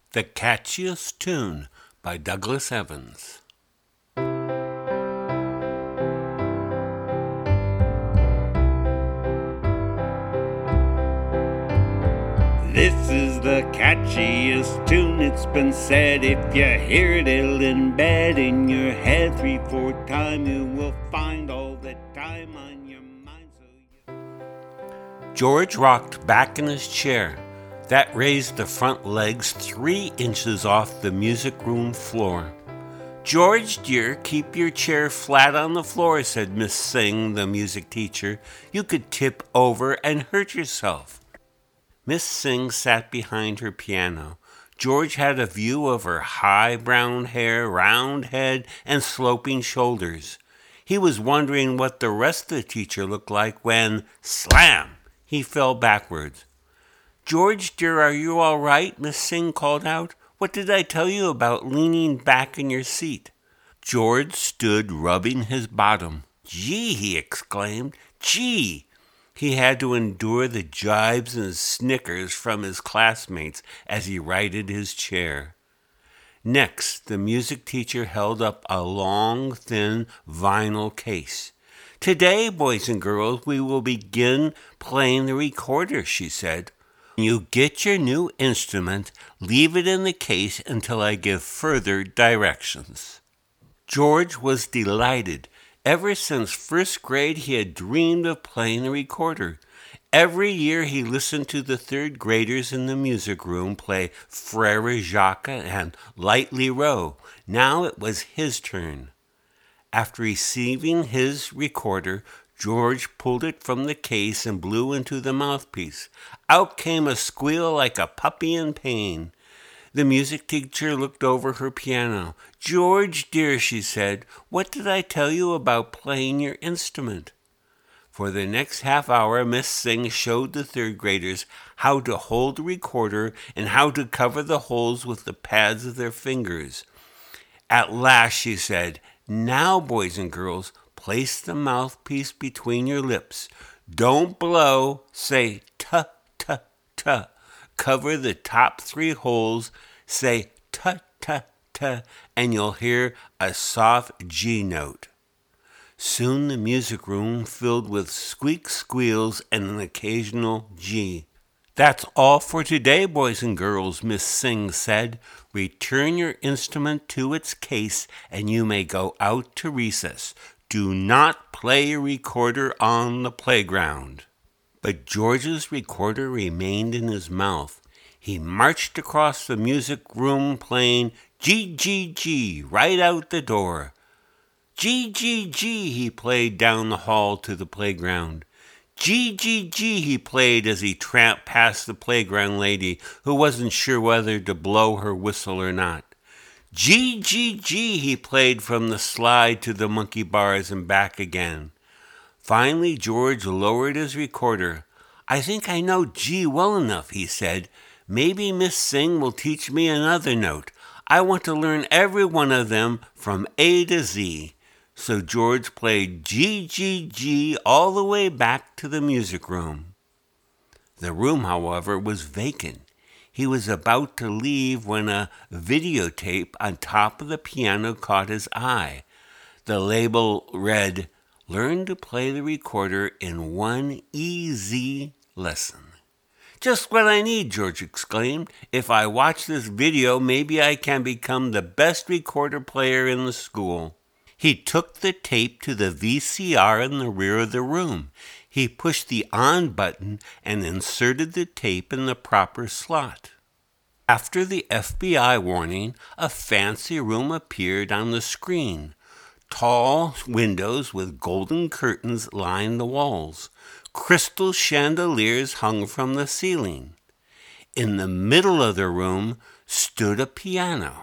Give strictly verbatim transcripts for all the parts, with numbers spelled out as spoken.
The Catchiest Tune by Douglas Evans. This is the catchiest tune, it's been said. If you hear it, it'll embed in your head three, four times. You will find all the time on your mind. So you... George rocked back in his chair. That raised the front legs three inches off the music room floor. "George, dear, keep your chair flat on the floor," said Miss Singh, the music teacher. "You could tip over and hurt yourself." Miss Singh sat behind her piano. George had a view of her high brown hair, round head, and sloping shoulders. He was wondering what the rest of the teacher looked like when, slam, he fell backwards. "George, dear, are you all right?" Miss Singh called out. "What did I tell you about leaning back in your seat?" George stood rubbing his bottom. "Gee," he exclaimed, "gee!" He had to endure the jibes and snickers from his classmates as he righted his chair. Next, the music teacher held up a long, thin vinyl case. "Today, boys and girls, we will begin playing the recorder," she said. "When you get your new instrument, leave it in the case until I give further directions." George was delighted. Ever since first grade, he had dreamed of playing the recorder. Every year he listened to the third graders in the music room play Frere Jacques and Lightly Row. Now it was his turn. After receiving his recorder, George pulled it from the case and blew into the mouthpiece. Out came a squeal like a puppy in pain. The music teacher looked over her piano. "George, dear," she said, "what did I tell you about playing your instrument?" For the next half hour, Miss Singh showed the third graders how to hold the recorder and how to cover the holes with the pads of their fingers. At last she said, "Now, boys and girls, place the mouthpiece between your lips. Don't blow. Say tuh, tuh, tuh. Cover the top three holes. Say tuh, tuh, tuh, and you'll hear a soft G note." Soon the music room filled with squeak squeals and an occasional G. "That's all for today, boys and girls," Miss Singh said. "Return your instrument to its case, and you may go out to recess. Do not play a recorder on the playground." But George's recorder remained in his mouth. He marched across the music room playing G, G, G right out the door. G, G, G, he played down the hall to the playground. G, G, G, he played as he tramped past the playground lady who wasn't sure whether to blow her whistle or not. G, G, G, he played from the slide to the monkey bars and back again. Finally, George lowered his recorder. "I think I know G well enough," he said. "Maybe Miss Singh will teach me another note. I want to learn every one of them from A to Z." So George played G, G, G all the way back to the music room. The room, however, was vacant. He was about to leave when a videotape on top of the piano caught his eye. The label read, "Learn to play the recorder in one easy lesson." "Just what I need," George exclaimed. "If I watch this video, maybe I can become the best recorder player in the school." He took the tape to the V C R in the rear of the room. He pushed the on button and inserted the tape in the proper slot. After the F B I warning, a fancy room appeared on the screen. Tall windows with golden curtains lined the walls. Crystal chandeliers hung from the ceiling. In the middle of the room stood a piano.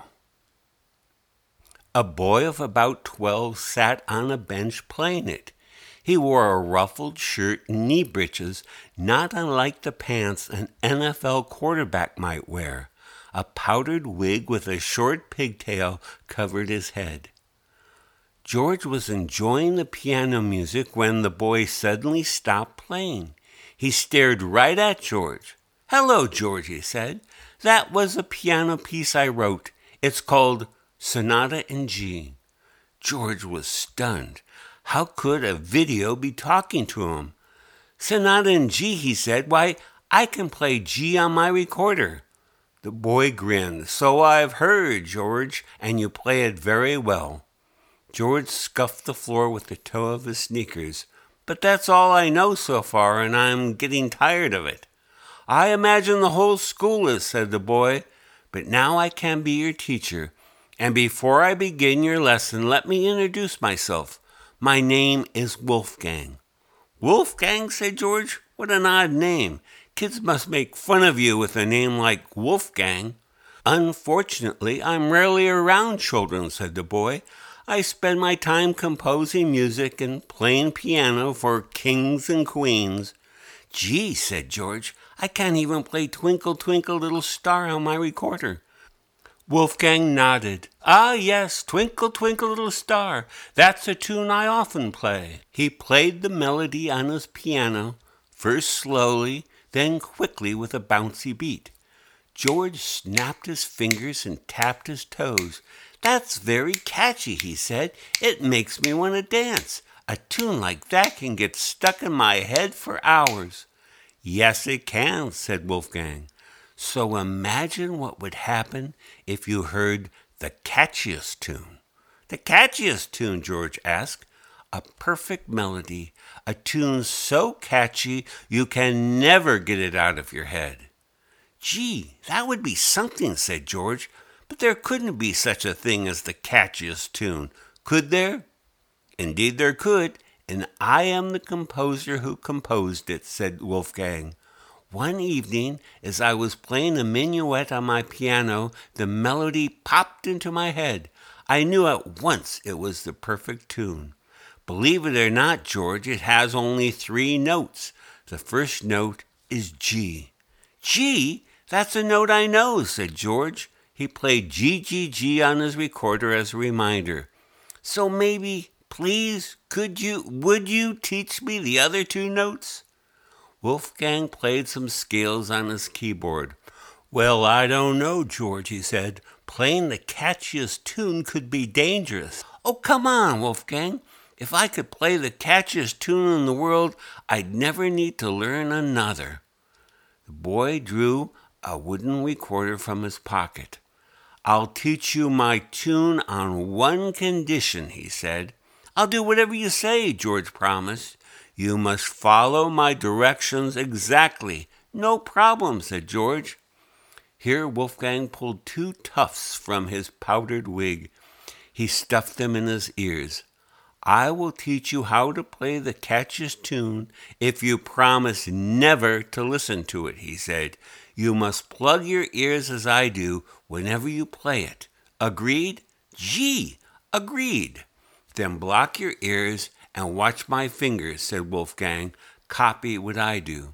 A boy of about twelve sat on a bench playing it. He wore a ruffled shirt and knee breeches, not unlike the pants an N F L quarterback might wear. A powdered wig with a short pigtail covered his head. George was enjoying the piano music when the boy suddenly stopped playing. He stared right at George. "Hello, George," he said. That was a piano piece I wrote. It's called Sonata in G. George was stunned. How could a video be talking to him? Sonata in G, he said. Why, I can play G on my recorder. The boy grinned. So I've heard, George, and you play it very well. George scuffed the floor with the toe of his sneakers. But that's all I know so far, and I'm getting tired of it. I imagine the whole school is, said the boy. But now I can be your teacher. And before I begin your lesson, let me introduce myself. My name is Wolfgang. Wolfgang, said George. What an odd name. Kids must make fun of you with a name like Wolfgang. Unfortunately, I'm rarely around children, said the boy. I spend my time composing music and playing piano for kings and queens. Gee, said George, I can't even play Twinkle, Twinkle, Little Star on my recorder. Wolfgang nodded. Ah, yes, Twinkle, Twinkle, Little Star. That's a tune I often play. He played the melody on his piano, first slowly, then quickly with a bouncy beat. George snapped his fingers and tapped his toes. That's very catchy, he said. It makes me want to dance. A tune like that can get stuck in my head for hours. Yes, it can, said Wolfgang. So imagine what would happen if you heard the catchiest tune. The catchiest tune, George asked. A perfect melody, a tune so catchy you can never get it out of your head. Gee, that would be something, said George, but there couldn't be such a thing as the catchiest tune, could there? Indeed there could, and I am the composer who composed it, said Wolfgang. One evening, as I was playing a minuet on my piano, the melody popped into my head. I knew at once it was the perfect tune. Believe it or not, George, it has only three notes. The first note is G. G? That's a note I know, said George. He played G, G, G on his recorder as a reminder. So maybe, please, could you, would you teach me the other two notes? Wolfgang played some scales on his keyboard. Well, I don't know, George, he said. Playing the catchiest tune could be dangerous. Oh, come on, Wolfgang. If I could play the catchiest tune in the world, I'd never need to learn another. The boy drew a wooden recorder from his pocket. I'll teach you my tune on one condition, he said. I'll do whatever you say, George promised. You must follow my directions exactly. No problem, said George. Here Wolfgang pulled two tufts from his powdered wig. He stuffed them in his ears. I will teach you how to play the catchiest tune if you promise never to listen to it, he said. You must plug your ears as I do whenever you play it. Agreed? Gee, agreed. Then block your ears and watch my fingers, said Wolfgang. Copy what I do.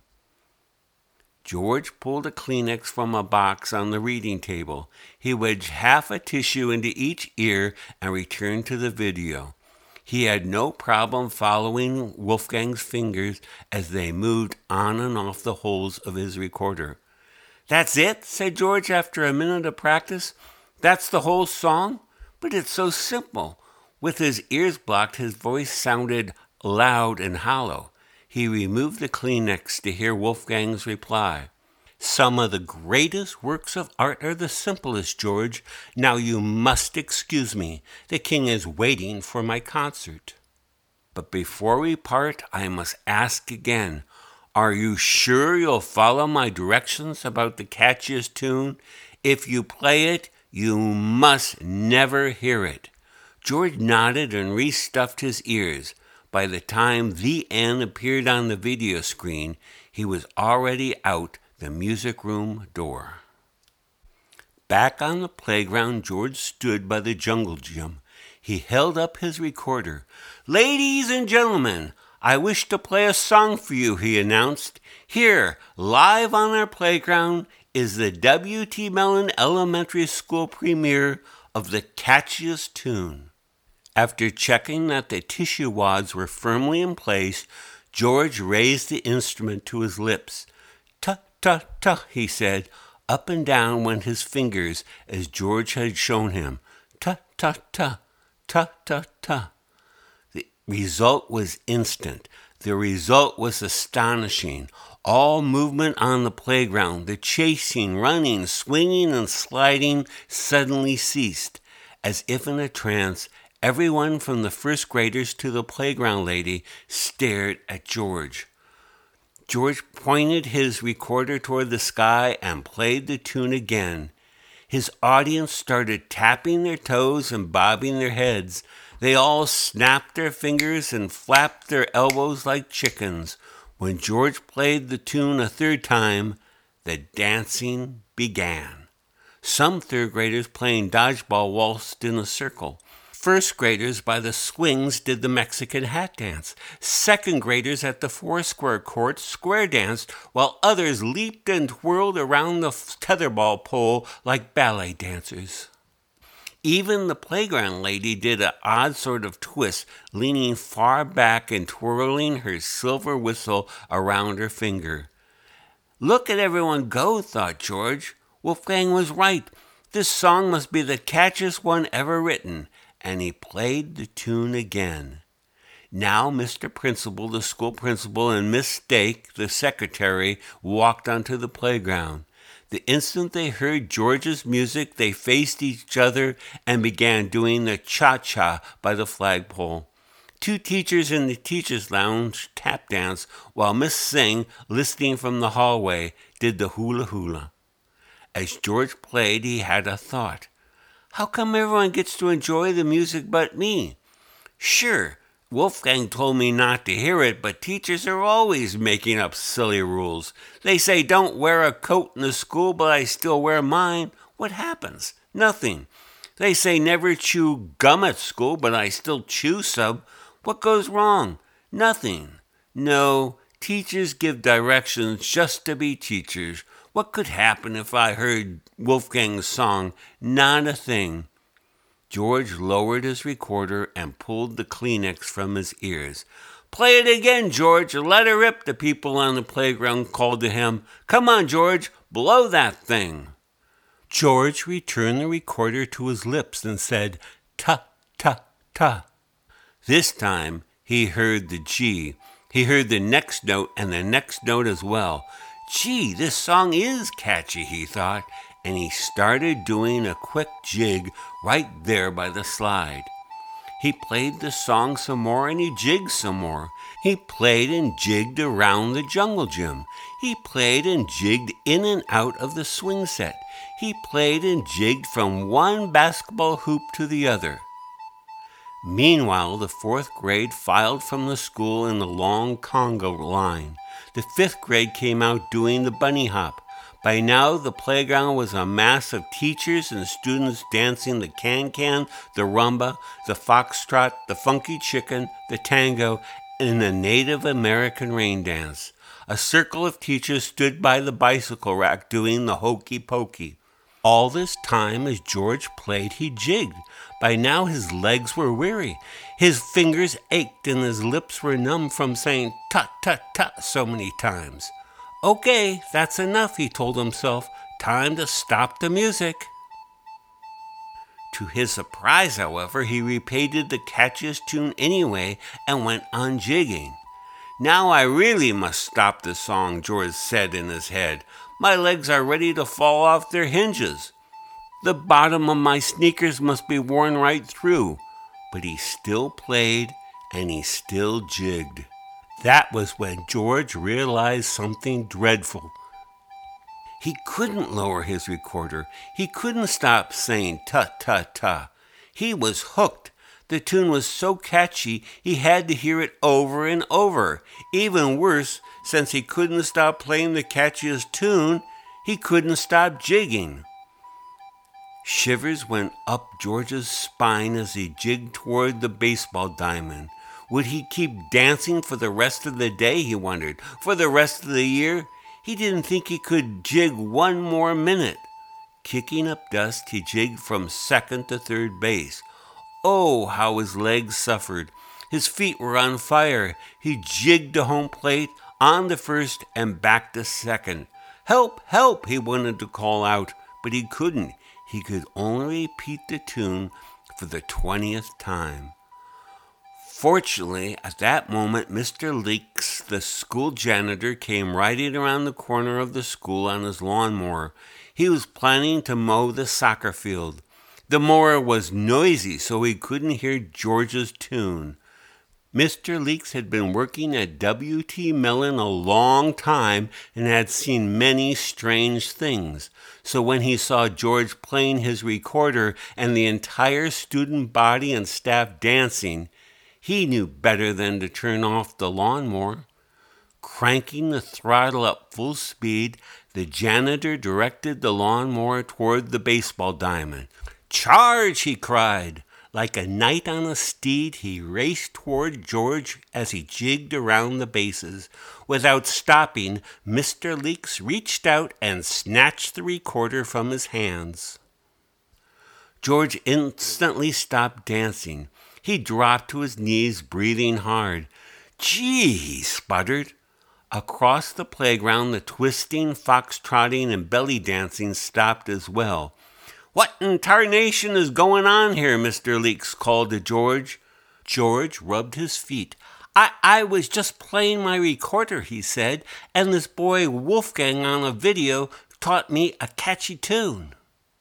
George pulled a Kleenex from a box on the reading table. He wedged half a tissue into each ear and returned to the video. He had no problem following Wolfgang's fingers as they moved on and off the holes of his recorder. That's it, said George after a minute of practice. That's the whole song? But it's so simple. With his ears blocked, his voice sounded loud and hollow. He removed the Kleenex to hear Wolfgang's reply. Some of the greatest works of art are the simplest, George. Now you must excuse me. The king is waiting for my concert. But before we part, I must ask again. Are you sure you'll follow my directions about the catchiest tune? If you play it, you must never hear it. George nodded and restuffed his ears. By the time the end appeared on the video screen, he was already out the music room door. Back on the playground, George stood by the jungle gym. He held up his recorder. Ladies and gentlemen, I wish to play a song for you, he announced. Here, live on our playground, is the W T Mellon Elementary School premiere of the catchiest tune. After checking that the tissue wads were firmly in place, George raised the instrument to his lips. Ta-ta-ta, he said. Up and down went his fingers as George had shown him. Ta-ta-ta, ta-ta-ta. The result was instant. The result was astonishing. All movement on the playground, the chasing, running, swinging, and sliding suddenly ceased. As if in a trance, everyone from the first graders to the playground lady stared at George. George pointed his recorder toward the sky and played the tune again. His audience started tapping their toes and bobbing their heads. They all snapped their fingers and flapped their elbows like chickens. When George played the tune a third time, the dancing began. Some third graders playing dodgeball waltzed in a circle. First graders by the swings did the Mexican hat dance. Second graders at the four-square court square danced, while others leaped and twirled around the tetherball pole like ballet dancers. Even the playground lady did an odd sort of twist, leaning far back and twirling her silver whistle around her finger. Look at everyone go, thought George. Wolfgang was right. This song must be the catchiest one ever written. And he played the tune again. Now Mister Principal, the school principal, and Miss Stake, the secretary, walked onto the playground. The instant they heard George's music, they faced each other and began doing the cha-cha by the flagpole. Two teachers in the teacher's lounge tap danced, while Miss Singh, listening from the hallway, did the hula-hula. As George played, he had a thought. How come everyone gets to enjoy the music but me? Sure, Wolfgang told me not to hear it, but teachers are always making up silly rules. They say don't wear a coat in the school, but I still wear mine. What happens? Nothing. They say never chew gum at school, but I still chew some. What goes wrong? Nothing. No, teachers give directions just to be teachers. What could happen if I heard Wolfgang's song? Not a thing. George lowered his recorder and pulled the Kleenex from his ears. Play it again, George. Let her rip, the people on the playground called to him. Come on, George, blow that thing. George returned the recorder to his lips and said, ta, ta, ta. This time he heard the G. He heard the next note and the next note as well. Gee, this song is catchy, he thought, and he started doing a quick jig right there by the slide. He played the song some more and he jigged some more. He played and jigged around the jungle gym. He played and jigged in and out of the swing set. He played and jigged from one basketball hoop to the other. Meanwhile, the fourth grade filed from the school in the long conga line. The fifth grade came out doing the bunny hop. By now, the playground was a mass of teachers and students dancing the can-can, the rumba, the foxtrot, the funky chicken, the tango, and the Native American rain dance. A circle of teachers stood by the bicycle rack doing the hokey-pokey. All this time, as George played, he jigged. By now, his legs were weary. His fingers ached and his lips were numb from saying tut-tut-tut so many times. Okay, that's enough, he told himself. Time to stop the music. To his surprise, however, he repeated the catchiest tune anyway and went on jigging. Now I really must stop the song, George said in his head. My legs are ready to fall off their hinges. The bottom of my sneakers must be worn right through. But he still played and he still jigged. That was when George realized something dreadful. He couldn't lower his recorder. He couldn't stop saying ta-ta-ta. He was hooked. The tune was so catchy, he had to hear it over and over. Even worse, since he couldn't stop playing the catchiest tune, he couldn't stop jigging. Shivers went up George's spine as he jigged toward the baseball diamond. Would he keep dancing for the rest of the day, he wondered. For the rest of the year? He didn't think he could jig one more minute. Kicking up dust, he jigged from second to third base. Oh, how his legs suffered. His feet were on fire. He jigged to home plate, on to first, and back to second. Help, help, he wanted to call out, but he couldn't. He could only repeat the tune for the twentieth time. Fortunately, at that moment, Mister Leeks, the school janitor, came riding around the corner of the school on his lawnmower. He was planning to mow the soccer field. The mower was noisy, so he couldn't hear George's tune. Mister Leeks had been working at W T Mellon a long time and had seen many strange things. So when he saw George playing his recorder and the entire student body and staff dancing, he knew better than to turn off the lawnmower. Cranking the throttle up full speed, the janitor directed the lawnmower toward the baseball diamond. "Charge!" he cried. Like a knight on a steed, he raced toward George as he jigged around the bases. Without stopping, Mister Leeks reached out and snatched the recorder from his hands. George instantly stopped dancing. He dropped to his knees, breathing hard. "Gee," he sputtered. Across the playground, the twisting, foxtrotting, and belly dancing stopped as well. "What in tarnation is going on here?" Mister Leeks called to George. George rubbed his feet. I, I was just playing my recorder," he said, "and this boy Wolfgang on a video taught me a catchy tune."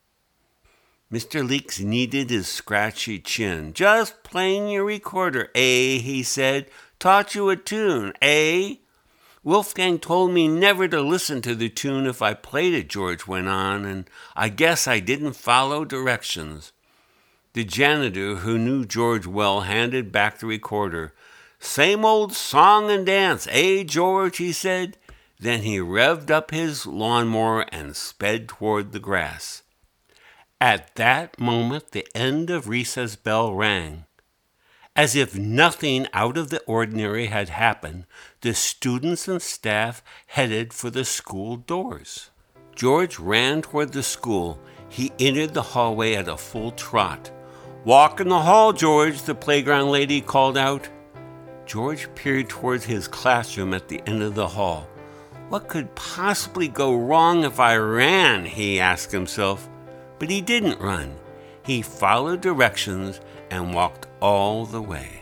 Mister Leeks kneaded his scratchy chin. "Just playing your recorder, eh?" he said. "Taught you a tune, eh?" "Wolfgang told me never to listen to the tune if I played it," George went on, "and I guess I didn't follow directions." The janitor, who knew George well, handed back the recorder. "Same old song and dance, eh, George?" he said. Then he revved up his lawnmower and sped toward the grass. At that moment, the end of recess bell rang. As if nothing out of the ordinary had happened, the students and staff headed for the school doors. George ran toward the school. He entered the hallway at a full trot. "Walk in the hall, George," the playground lady called out. George peered towards his classroom at the end of the hall. What could possibly go wrong if I ran, he asked himself. But he didn't run. He followed directions and walked all the way.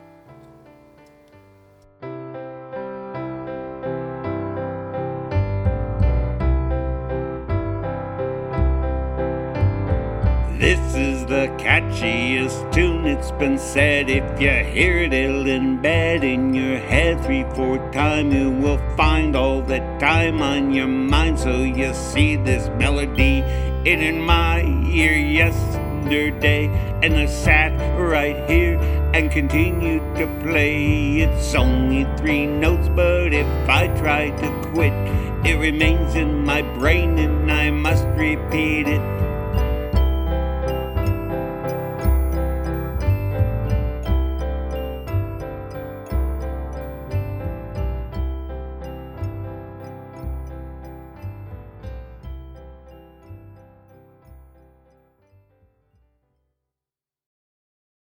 This is the catchiest tune, it's been said. If you hear it, it'll embed in your head three, four times. You will find all the time on your mind. So you see this melody in, in my ear yesterday, and I sat right here and continued to play. It's only three notes, but if I try to quit, it remains in my brain and I must repeat it.